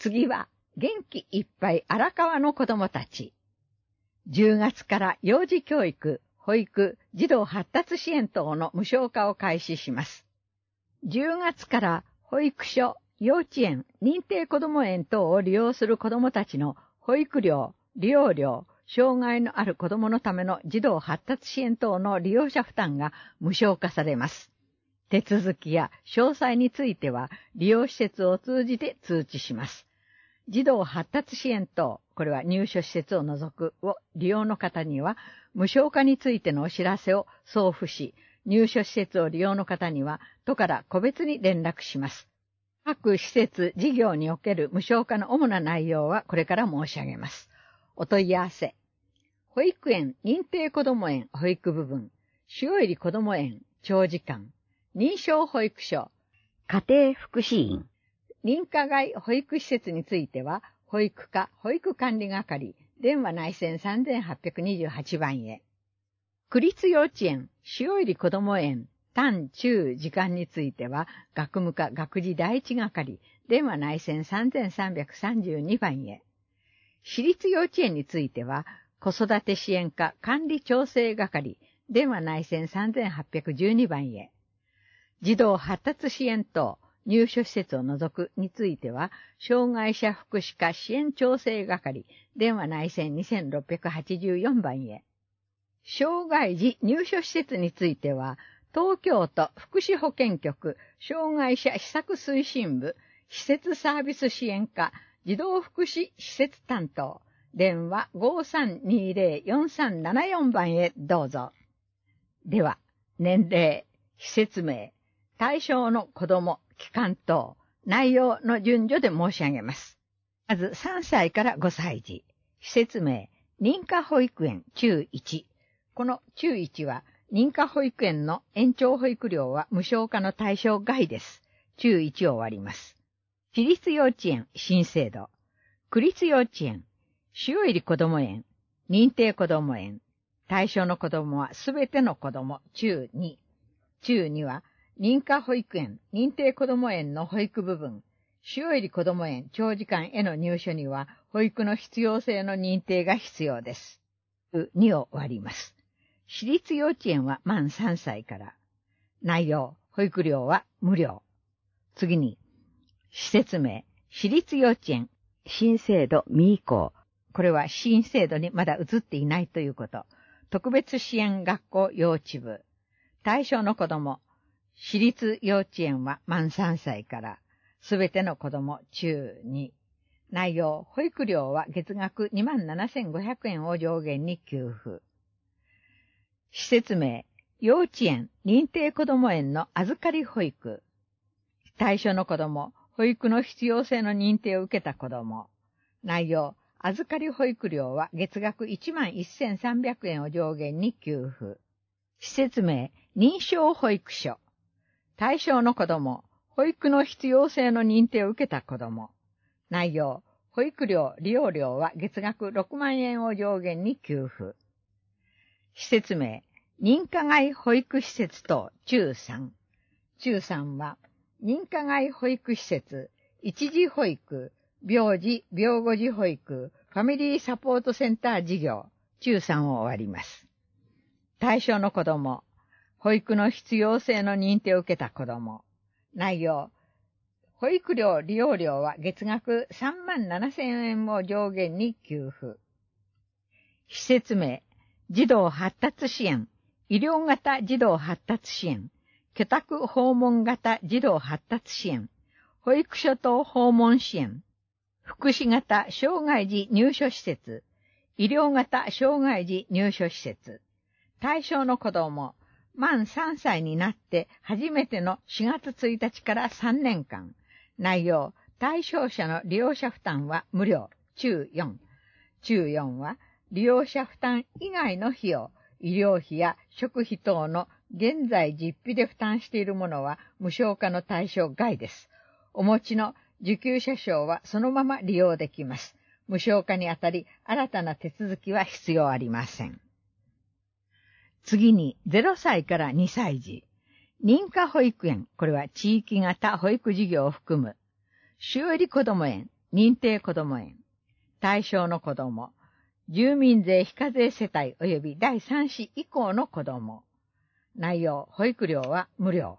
次は、元気いっぱい荒川の子供たち。10月から幼児教育、保育、児童発達支援等の無償化を開始します。10月から保育所、幼稚園、認定こども園等を利用する子供たちの保育料、利用料、障害のある子供のための児童発達支援等の利用者負担が無償化されます。手続きや詳細については利用施設を通じて通知します。児童発達支援等、これは入所施設を除くを利用の方には無償化についてのお知らせを送付し、入所施設を利用の方には都から個別に連絡します。各施設、事業における無償化の主な内容はこれから申し上げます。お問い合わせ。保育園、認定こども園、保育部分、塩入りこども園、長時間、認証保育所、家庭福祉院、認可外保育施設については、保育課、保育管理係、電話内線3828番へ。区立幼稚園、塩入りこども園、短中時間については、学務課学児第一係、電話内線3332番へ。私立幼稚園については、子育て支援課管理調整係、電話内線3812番へ。児童発達支援等、入所施設を除くについては、障害者福祉課支援調整係、電話内線2684番へ。障害児入所施設については、東京都福祉保健局障害者施策推進部施設サービス支援課児童福祉施設担当、電話5320-4374番へどうぞ。では、年齢、施設名、対象の子供、期間等、内容の順序で申し上げます。まず3歳から5歳児。施設名、認可保育園中1。この中1は、認可保育園の延長保育料は無償化の対象外です。中1を割ります。私立幼稚園新制度。区立幼稚園、塩入りこども園、認定こども園。対象の子供はすべての子供、中2。中2は、認可保育園、認定こども園の保育部分、塩入りこども園長時間への入所には、保育の必要性の認定が必要です。2を割ります。私立幼稚園は満3歳から。内容、保育料は無料。次に、施設名、私立幼稚園、新制度未移行。これは新制度にまだ移っていないということ。特別支援学校幼稚部。対象の子供、私立幼稚園は満3歳から、すべての子供中2。内容、保育料は月額27,500円を上限に給付。施設名、幼稚園、認定こども園の預かり保育。対象の子供、保育の必要性の認定を受けた子供。内容、預かり保育料は月額11,300円を上限に給付。施設名、認証保育所。対象の子供、保育の必要性の認定を受けた子供。内容、保育料、利用料は月額6万円を上限に給付。施設名、認可外保育施設等中3。中3は、認可外保育施設、一時保育、病児、病後児保育、ファミリーサポートセンター事業、中3を終わります。対象の子供、保育の必要性の認定を受けた子供。内容、保育料、利用料は月額37,000円を上限に給付。施設名、児童発達支援、医療型児童発達支援、居宅訪問型児童発達支援、保育所等訪問支援、福祉型障害児入所施設、医療型障害児入所施設、対象の子供、満3歳になって初めての4月1日から3年間。内容、対象者の利用者負担は無料。中4。中4は、利用者負担以外の費用、医療費や食費等の現在実費で負担しているものは無償化の対象外です。お持ちの受給者証はそのまま利用できます。無償化にあたり、新たな手続きは必要ありません。次に、0歳から2歳児。認可保育園、これは地域型保育事業を含む。塩入りこども園、 認定こども園、対象の子供、住民税非課税世帯及び第3子以降の子供。内容、保育料は無料。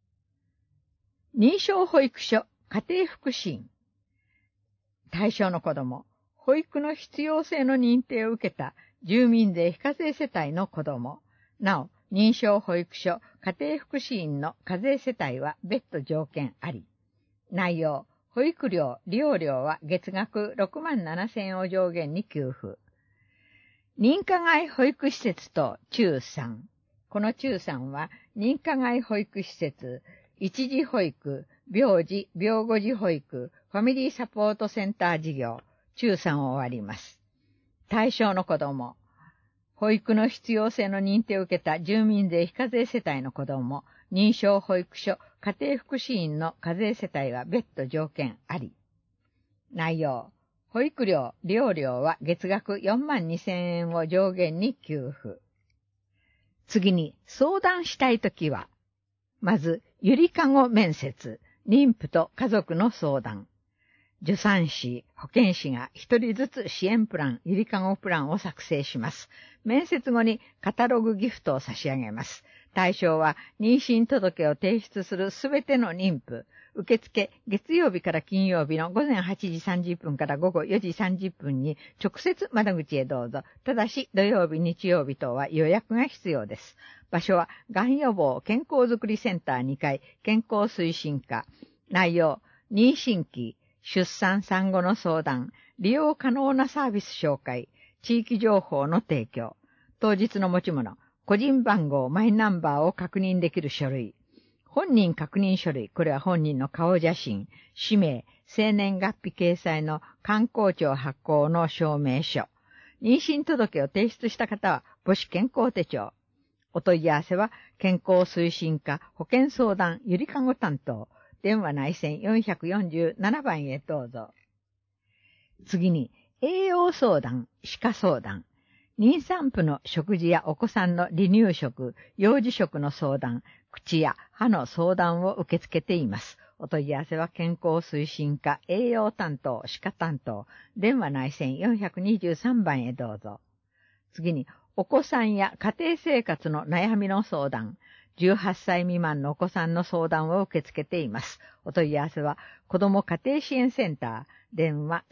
認証保育所、家庭福祉院。対象の子供、保育の必要性の認定を受けた住民税非課税世帯の子供。なお、認証保育所、家庭福祉院の課税世帯は別途条件あり。内容、保育料、利用料は月額67,000円を上限に給付。認可外保育施設と中3。この中3は認可外保育施設、一時保育、病児、病後児保育、ファミリーサポートセンター事業、中3を終わります。対象の子供、保育の必要性の認定を受けた住民税非課税世帯の子供、認証保育所、家庭福祉院の課税世帯は別途条件あり。内容、保育料、利用料は月額42,000円を上限に給付。次に、相談したいときは、まず、ゆりかご面接、妊婦と家族の相談。助産師、保健師が一人ずつ支援プラン、ゆりかごプランを作成します。面接後にカタログギフトを差し上げます。対象は妊娠届を提出するすべての妊婦。受付、月曜日から金曜日の午前8時30分から午後4時30分に直接窓口へどうぞ。ただし土曜日、日曜日等は予約が必要です。場所は、がん予防健康づくりセンター2階、健康推進課。内容、妊娠期、出産産後の相談、利用可能なサービス紹介、地域情報の提供、当日の持ち物、個人番号、マイナンバーを確認できる書類、本人確認書類、これは本人の顔写真、氏名、生年月日掲載の観光庁発行の証明書、妊娠届を提出した方は母子健康手帳、お問い合わせは健康推進課保健相談ゆりかご担当、電話内線447番へどうぞ。次に、栄養相談、歯科相談、妊産婦の食事やお子さんの離乳食、幼児食の相談、口や歯の相談を受け付けています。お問い合わせは健康推進課栄養担当、歯科担当、電話内線423番へどうぞ。次に、お子さんや家庭生活の悩みの相談、18歳未満のお子さんの相談を受け付けています。お問い合わせは、子ども家庭支援センター、電話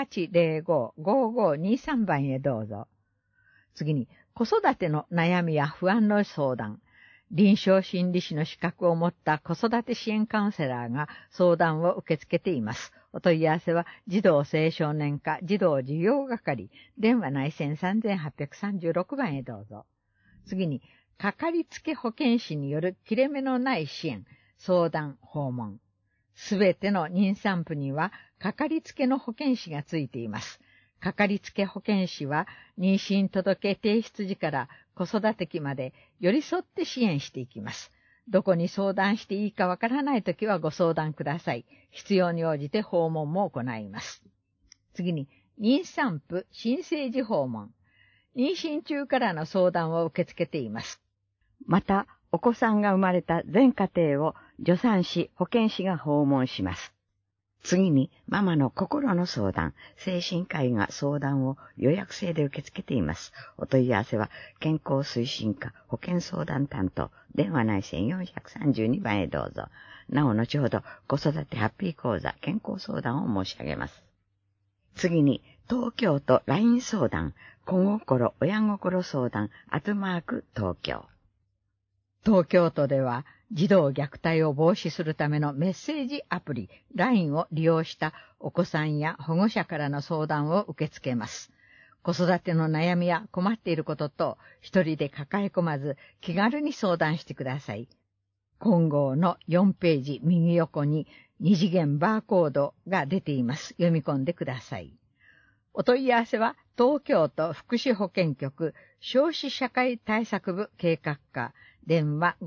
3805-5523 番へどうぞ。次に、子育ての悩みや不安の相談、臨床心理士の資格を持った子育て支援カウンセラーが相談を受け付けています。お問い合わせは、児童青少年課児童事業係、電話内線3836番へどうぞ。次に、かかりつけ保健師による切れ目のない支援、相談、訪問。すべての妊産婦には、かかりつけの保健師がついています。かかりつけ保健師は、妊娠届提出時から子育て期まで寄り添って支援していきます。どこに相談していいかわからないときはご相談ください。必要に応じて訪問も行います。次に、妊産婦新生児訪問。妊娠中からの相談を受け付けています。また、お子さんが生まれた全家庭を助産師、保健師が訪問します。次に、ママの心の相談、精神科医が相談を予約制で受け付けています。お問い合わせは、健康推進課保健相談担当、電話内線432番へどうぞ。なお、後ほど、子育てハッピー講座、健康相談を申し上げます。次に、東京都 LINE 相談、子心、親心相談、東京。東京都では、児童虐待を防止するためのメッセージアプリ LINE を利用したお子さんや保護者からの相談を受け付けます。子育ての悩みや困っていることと一人で抱え込まず気軽に相談してください。今号の4ページ右横に2次元バーコードが出ています。読み込んでください。お問い合わせは東京都福祉保健局少子社会対策部計画課電話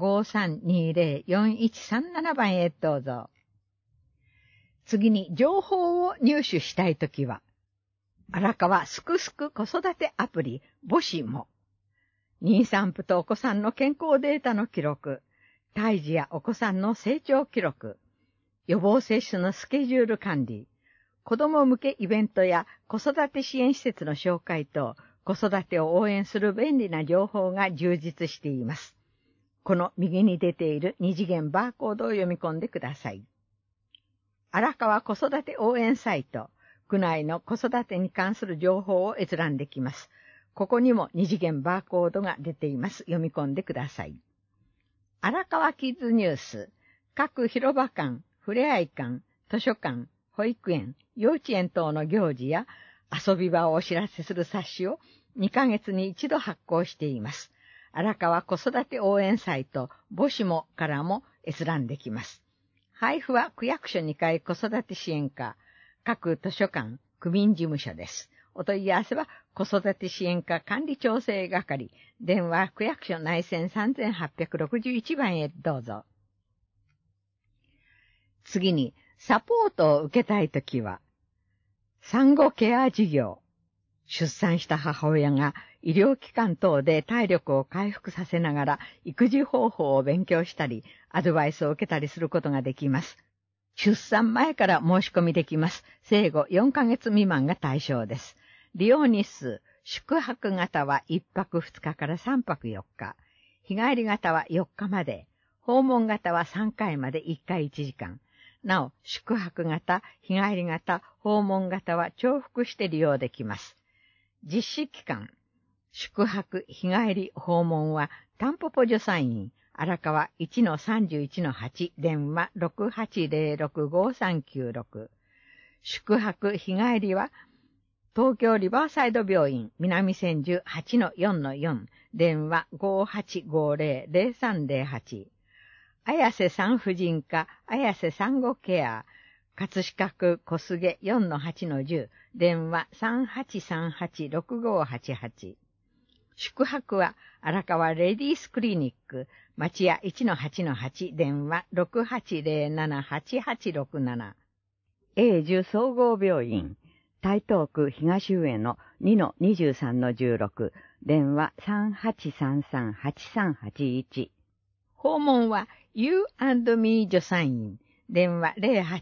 5320-4137 番へどうぞ。次に情報を入手したいときは、荒川すくすく子育てアプリ母子も、妊産婦とお子さんの健康データの記録、胎児やお子さんの成長記録、予防接種のスケジュール管理、 子供向けイベントや子育て支援施設の紹介と子育てを応援する便利な情報が充実しています。この右に出ている二次元バーコードを読み込んでください。荒川子育て応援サイト、区内の子育てに関する情報を閲覧できます。ここにも二次元バーコードが出ています。読み込んでください。荒川キッズニュース、各広場館、ふれあい館、図書館、保育園、幼稚園等の行事や遊び場をお知らせする冊子を2ヶ月に一度発行しています。荒川子育て応援サイト、母子もからも閲覧できます。配布は区役所2階子育て支援課、各図書館、区民事務所です。お問い合わせは子育て支援課管理調整係、電話区役所内線3861番へどうぞ。次に、サポートを受けたいときは、産後ケア事業。出産した母親が医療機関等で体力を回復させながら育児方法を勉強したり、アドバイスを受けたりすることができます。出産前から申し込みできます。生後4ヶ月未満が対象です。利用日数、宿泊型は1泊2日から3泊4日。日帰り型は4日まで。訪問型は3回まで1回1時間。なお、宿泊型、日帰り型、訪問型は重複して利用できます。実施期間、宿泊、日帰り、訪問は、タンポポ助産院、荒川 1-31-8、電話 68065396。宿泊、日帰りは、東京リバーサイド病院、南千住 8-4-4、電話 5850-0308。綾瀬産婦人科、綾瀬産後ケア、葛飾区小菅 4-8-10、電話 3838-6588。宿泊は荒川レディースクリニック、町屋 1-8-8、電話 6807-8867。永住総合病院、台東区東上野 2-23-16、電話 3833-8381。訪問は You&Me 助産院、電話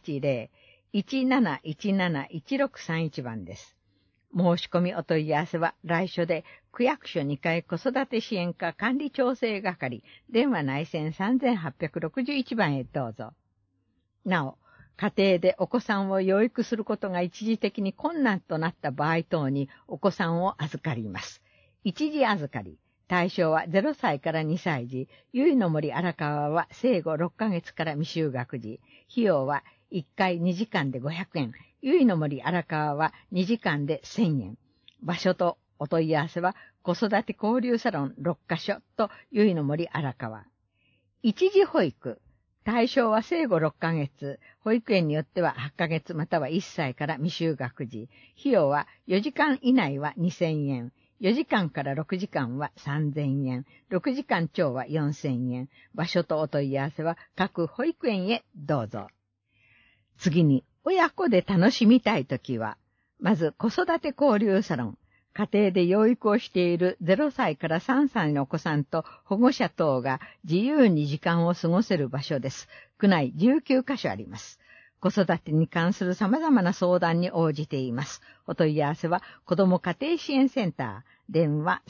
080-1717-1631 番です。申し込みお問い合わせは来所で区役所2階子育て支援課管理調整係、電話内線3861番へどうぞ。なお、家庭でお子さんを養育することが一時的に困難となった場合等にお子さんを預かります。一時預かり。対象は0歳から2歳児、ゆいの森荒川は生後6ヶ月から未就学児、費用は1回2時間で500円、ゆいの森荒川は2時間で1000円。場所とお問い合わせは子育て交流サロン6カ所とゆいの森荒川。一時保育。対象は生後6ヶ月、保育園によっては8ヶ月または1歳から未就学児、費用は4時間以内は2000円。4時間から6時間は3000円、6時間超は4000円。場所とお問い合わせは各保育園へどうぞ。次に、親子で楽しみたいときは、まず子育て交流サロン。家庭で養育をしている0歳から3歳のお子さんと保護者等が自由に時間を過ごせる場所です。区内19カ所あります。子育てに関する様々な相談に応じています。お問い合わせは、子ども家庭支援センター、電話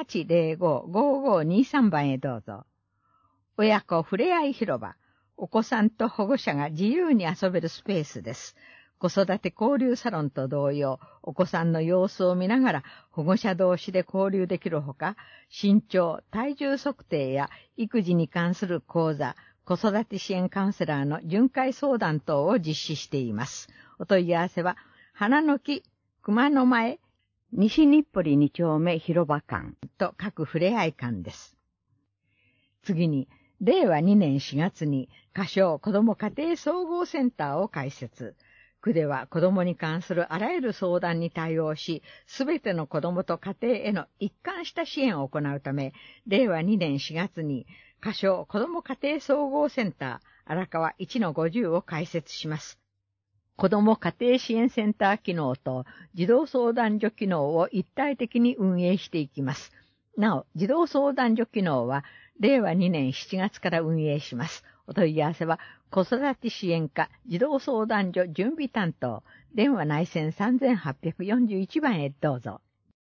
3805-5523 番へどうぞ。親子ふれあい広場、お子さんと保護者が自由に遊べるスペースです。子育て交流サロンと同様、お子さんの様子を見ながら保護者同士で交流できるほか、身長、体重測定や育児に関する講座、子育て支援カウンセラーの巡回相談等を実施しています。お問い合わせは、花の木、熊野前、西日暮里2丁目広場館と各ふれあい館です。次に、令和2年4月に、仮称子ども家庭総合センターを開設。区では子どもに関するあらゆる相談に対応し、すべての子どもと家庭への一貫した支援を行うため、令和2年4月に、仮称子ども家庭総合センター荒川 1-50 を開設します。子ども家庭支援センター機能と児童相談所機能を一体的に運営していきます。なお、児童相談所機能は令和2年7月から運営します。 お問い合わせは、子育て支援課児童相談所準備担当、電話内線3841番へどうぞ。